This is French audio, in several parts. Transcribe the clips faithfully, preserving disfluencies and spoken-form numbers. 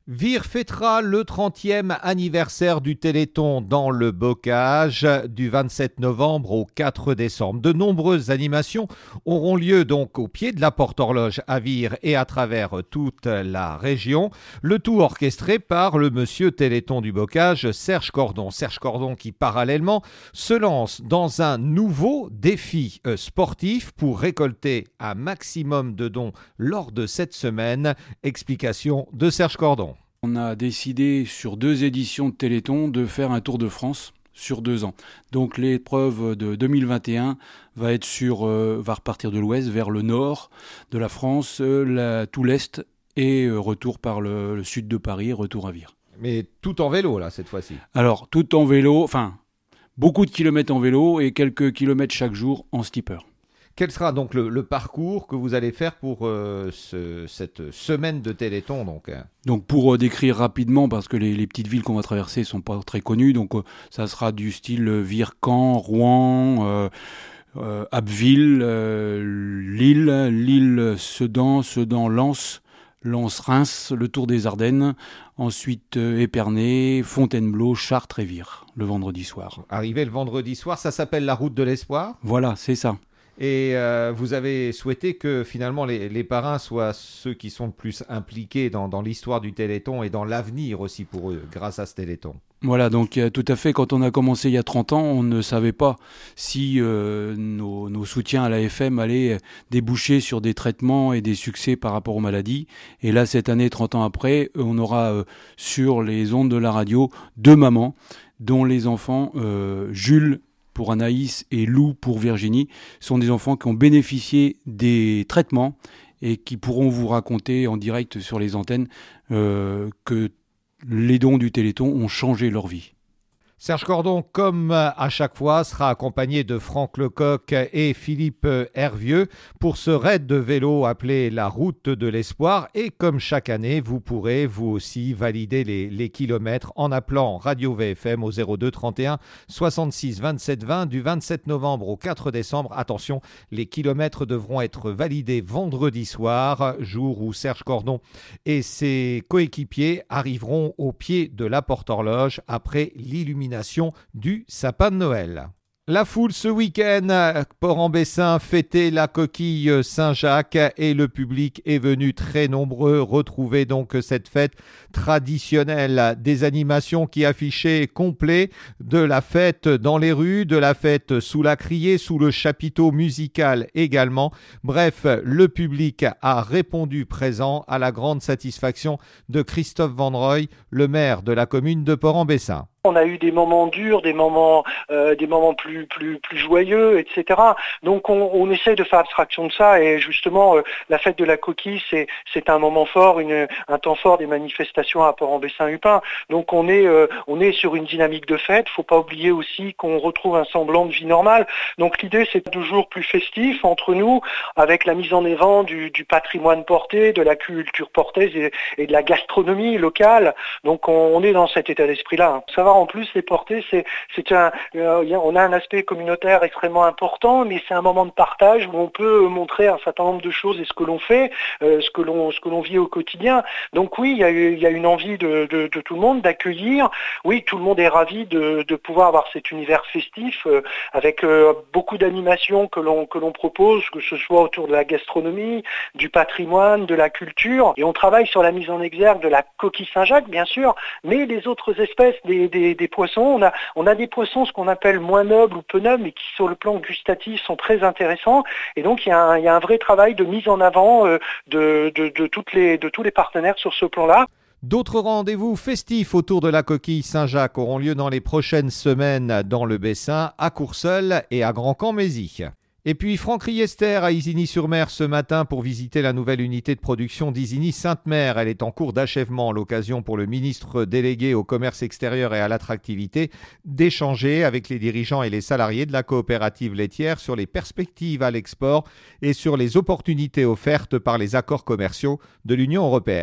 Vire fêtera le trentième anniversaire du Téléthon dans le Bocage du vingt-sept novembre au quatre décembre. De nombreuses animations auront lieu donc au pied de la Porte-Horloge à Vire et à travers toute la région. Le tout orchestré par le monsieur Téléthon du Bocage, Serge Cordon. Serge Cordon qui parallèlement se lance dans un nouveau défi sportif pour récolter un maximum de dons lors de cette semaine. Explication de Serge Cordon. On a décidé sur deux éditions de Téléthon de faire un Tour de France sur deux ans. Donc l'épreuve de deux mille vingt et un va être sur, euh, va repartir de l'ouest vers le nord de la France, euh, la, tout l'est et euh, retour par le, le sud de Paris, retour à Vire. Mais tout en vélo là cette fois-ci. Alors tout en vélo, enfin beaucoup de kilomètres en vélo et quelques kilomètres chaque jour en skipper. Quel sera donc le, le parcours que vous allez faire pour euh, ce, cette semaine de Téléthon donc Donc pour euh, décrire rapidement, parce que les, les petites villes qu'on va traverser ne sont pas très connues, donc euh, ça sera du style Vire-Caen, Rouen, euh, euh, Abbeville, euh, Lille, Lille, Sedan, Sedan, Lens, Lens-Reims, le Tour des Ardennes, ensuite euh, Épernay, Fontainebleau, Chartres et Vire, le vendredi soir. Arrivé le vendredi soir, ça s'appelle la route de l'espoir. Voilà, c'est ça. Et euh, vous avez souhaité que finalement les, les parrains soient ceux qui sont le plus impliqués dans, dans l'histoire du Téléthon et dans l'avenir aussi pour eux, grâce à ce Téléthon. Voilà, donc euh, tout à fait, quand on a commencé il y a trente ans, on ne savait pas si euh, nos, nos soutiens à l'A F M allaient déboucher sur des traitements et des succès par rapport aux maladies. Et là, cette année, trente ans après, on aura euh, sur les ondes de la radio deux mamans, dont les enfants euh, Jules pour Anaïs et Lou pour Virginie, sont des enfants qui ont bénéficié des traitements et qui pourront vous raconter en direct sur les antennes euh, que les dons du Téléthon ont changé leur vie. Serge Cordon, comme à chaque fois, sera accompagné de Franck Lecoq et Philippe Hervieux pour ce raid de vélo appelé la Route de l'Espoir. Et comme chaque année, vous pourrez vous aussi valider les, les kilomètres en appelant Radio V F M au zéro deux trente et un soixante-six vingt-sept vingt du vingt-sept novembre au quatre décembre. Attention, les kilomètres devront être validés vendredi soir, jour où Serge Cordon et ses coéquipiers arriveront au pied de la Porte-Horloge après l'illumination du sapin de Noël. La foule ce week-end, Port-en-Bessin fêtait la coquille Saint-Jacques et le public est venu très nombreux retrouver donc cette fête traditionnelle. Des animations qui affichaient complet de la fête dans les rues, de la fête sous la criée, sous le chapiteau musical également. Bref, le public a répondu présent à la grande satisfaction de Christophe Vandreuil, le maire de la commune de Port-en-Bessin. On a eu des moments durs, des moments, euh, des moments plus, plus, plus joyeux, et cetera. Donc on, on essaie de faire abstraction de ça et justement euh, la fête de la coquille, c'est, c'est un moment fort, une, un temps fort des manifestations à Port-en-Bessin-Hupin. Donc on est, euh, on est sur une dynamique de fête. Faut pas oublier aussi qu'on retrouve un semblant de vie normale. Donc l'idée c'est toujours plus festif entre nous, avec la mise en avant du, du patrimoine porté, de la culture portaise et, et de la gastronomie locale. Donc on, on est dans cet état d'esprit-là. Ça va. En plus, les portées, c'est, c'est un, euh, on a un aspect communautaire extrêmement important, mais c'est un moment de partage où on peut montrer un certain nombre de choses et ce que l'on fait, euh, ce que l'on, ce que l'on vit au quotidien. Donc oui, il y a, il y a une envie de, de, de tout le monde d'accueillir. Oui, tout le monde est ravi de, de pouvoir avoir cet univers festif euh, avec euh, beaucoup d'animations que l'on, que l'on propose, que ce soit autour de la gastronomie, du patrimoine, de la culture. Et on travaille sur la mise en exergue de la coquille Saint-Jacques, bien sûr, mais les autres espèces des, des Des, des poissons, on a, on a des poissons, ce qu'on appelle moins nobles ou peu nobles, mais qui sur le plan gustatif sont très intéressants. Et donc il y a un, il y a un vrai travail de mise en avant euh, de, de, de, toutes les, de tous les partenaires sur ce plan-là. D'autres rendez-vous festifs autour de la coquille Saint-Jacques auront lieu dans les prochaines semaines dans le Bessin, à Courseulles et à Grand-Camp-Mézy. Et puis Franck Riester à Isigny-sur-Mer ce matin pour visiter la nouvelle unité de production d'Isigny-Sainte-Mère. Elle est en cours d'achèvement, l'occasion pour le ministre délégué au commerce extérieur et à l'attractivité d'échanger avec les dirigeants et les salariés de la coopérative laitière sur les perspectives à l'export et sur les opportunités offertes par les accords commerciaux de l'Union européenne.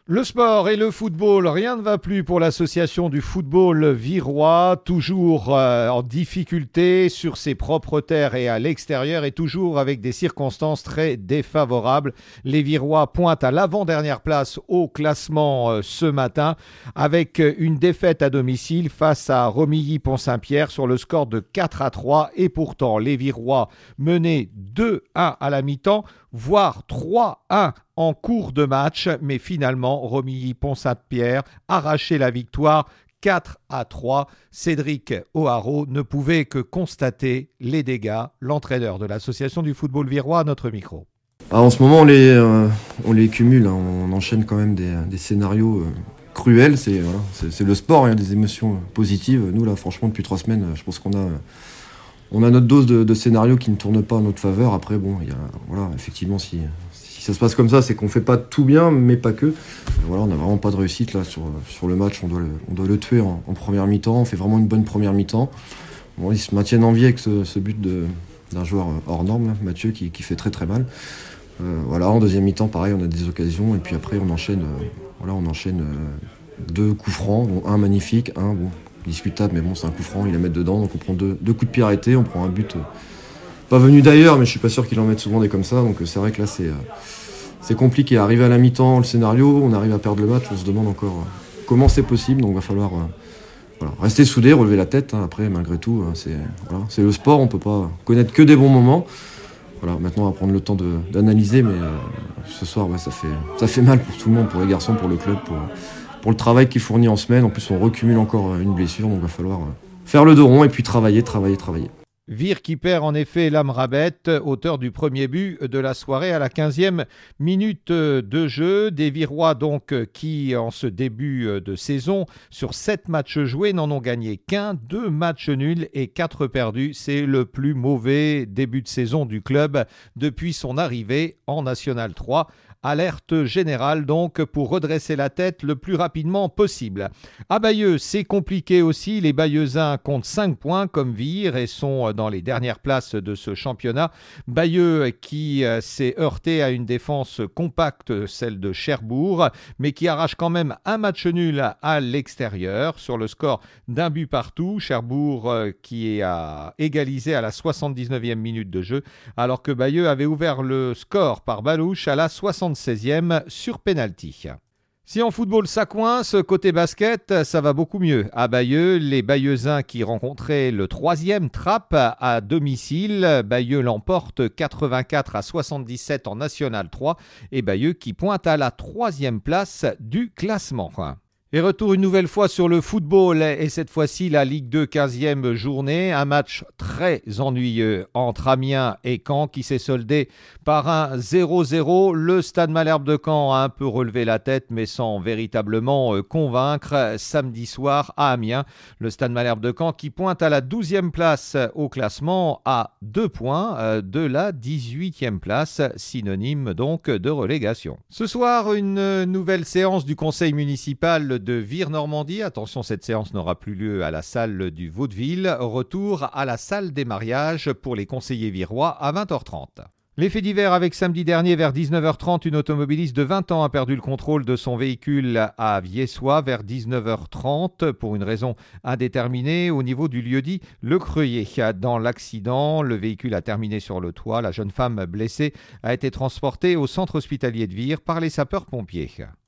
Le sport et le football, rien ne va plus pour l'association du football virois, toujours euh, en difficulté sur ses propres terres et à l'extérieur et toujours avec des circonstances très défavorables. Les Virois pointent à l'avant-dernière place au classement euh, ce matin avec une défaite à domicile face à Romilly-Pont-Saint-Pierre sur le score de quatre à trois et pourtant les Virois menaient deux à un à la mi-temps, voire trois à un en cours de match, mais finalement Romilly-Pont-Saint-Pierre arrachait la victoire quatre à trois. Cédric O'Haraud ne pouvait que constater les dégâts. L'entraîneur de l'association du football virois à notre micro. Alors en ce moment on les, euh, on les cumule, hein. On enchaîne quand même des, des scénarios euh, cruels, c'est, voilà, c'est, c'est le sport, il y a des émotions positives. Nous là franchement depuis trois semaines je pense qu'on a... Euh, On a notre dose de, de scénarios qui ne tournent pas en notre faveur. Après, bon, il y a, voilà, effectivement, si, si ça se passe comme ça, c'est qu'on fait pas tout bien, mais pas que. Voilà, on n'a vraiment pas de réussite là sur, sur le match. On doit le, on doit le tuer en, en première mi-temps. On fait vraiment une bonne première mi-temps. Bon, ils se maintiennent en vie avec ce, ce but de, d'un joueur hors norme, là, Mathieu, qui, qui fait très très mal. Euh, voilà, en deuxième mi-temps, pareil, on a des occasions. Et puis après, on enchaîne, euh, voilà, on enchaîne euh, deux coups francs, dont un magnifique, un bon. Discutable, mais bon, c'est un coup franc, il la met dedans, donc on prend deux, deux coups de pied arrêtés, on prend un but euh, pas venu d'ailleurs, mais je suis pas sûr qu'il en mette souvent des comme ça, donc euh, c'est vrai que là c'est, euh, c'est compliqué. Arrivé à la mi-temps, le scénario, on arrive à perdre le match, on se demande encore euh, comment c'est possible, donc il va falloir euh, voilà, rester soudé, relever la tête, hein. Après malgré tout, hein, c'est, voilà, c'est le sport, on peut pas connaître que des bons moments. Voilà, maintenant on va prendre le temps de, d'analyser, mais euh, ce soir ouais, ça, fait, ça fait mal pour tout le monde, pour les garçons, pour le club, pour... pour le travail qu'il fournit en semaine. En plus, on recumule encore une blessure, donc il va falloir faire le dos rond et puis travailler, travailler, travailler. Vire qui perd en effet l'Amrabat, auteur du premier but de la soirée à la quinzième minute de jeu. Des Virois donc qui, en ce début de saison, sur sept matchs joués, n'en ont gagné qu'un, deux matchs nuls et quatre perdus. C'est le plus mauvais début de saison du club depuis son arrivée en National trois. Alerte générale donc pour redresser la tête le plus rapidement possible. À Bayeux, c'est compliqué aussi. Les Bayeuxins comptent cinq points comme Vire et sont dans les dernières places de ce championnat. Bayeux qui s'est heurté à une défense compacte, celle de Cherbourg, mais qui arrache quand même un match nul à l'extérieur sur le score d'un but partout. Cherbourg qui a égalisé à la soixante-dix-neuvième minute de jeu, alors que Bayeux avait ouvert le score par Balouche à la soixante-seizième sur pénalty. Si en football ça coince, côté basket, ça va beaucoup mieux. À Bayeux, les Bayeuxins qui rencontraient le troisième Trappes à domicile. Bayeux l'emporte quatre-vingt-quatre à soixante-dix-sept en National trois et Bayeux qui pointe à la troisième place du classement. Et retour une nouvelle fois sur le football et cette fois-ci la Ligue deux quinzième journée. Un match très ennuyeux entre Amiens et Caen qui s'est soldé par un zéro zéro. Le Stade Malherbe de Caen a un peu relevé la tête mais sans véritablement convaincre samedi soir à Amiens. Le Stade Malherbe de Caen qui pointe à la douzième place au classement à deux points de la dix-huitième place, synonyme donc de relégation. Ce soir, une nouvelle séance du conseil municipal de Vire-Normandie. Attention, cette séance n'aura plus lieu à la salle du Vaudeville. Retour à la salle des mariages pour les conseillers virois à vingt heures trente. Les faits divers avec samedi dernier vers dix-neuf heures trente, une automobiliste de vingt ans a perdu le contrôle de son véhicule à Viessois vers dix-neuf heures trente pour une raison indéterminée au niveau du lieu-dit Le Creuillet. Dans l'accident, le véhicule a terminé sur le toit. La jeune femme blessée a été transportée au centre hospitalier de Vire par les sapeurs-pompiers.